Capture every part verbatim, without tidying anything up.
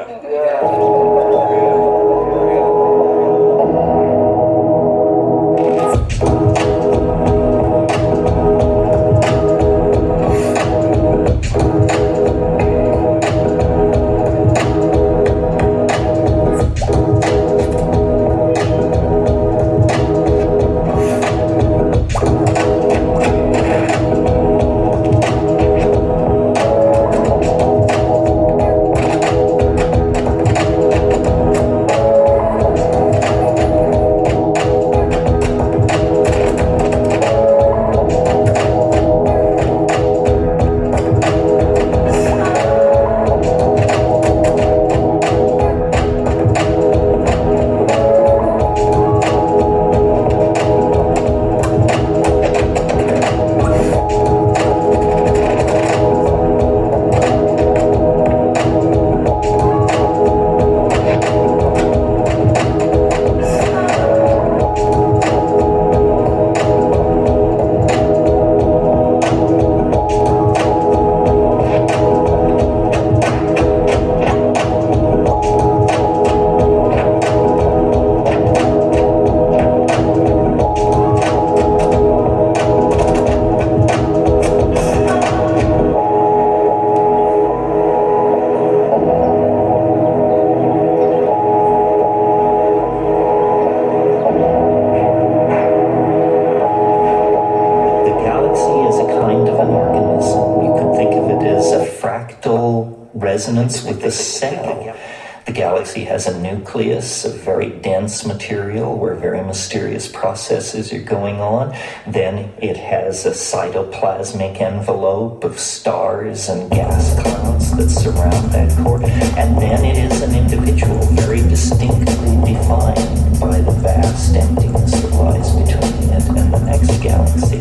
Resonance with the cell. The galaxy has a nucleus of very dense material where very mysterious processes are going on. Then it has a cytoplasmic envelope of stars and gas clouds that surround that core. And then it is an individual, very distinctly defined by the vast emptiness that lies between it and the next galaxy.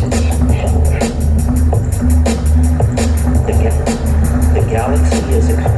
The galaxy is a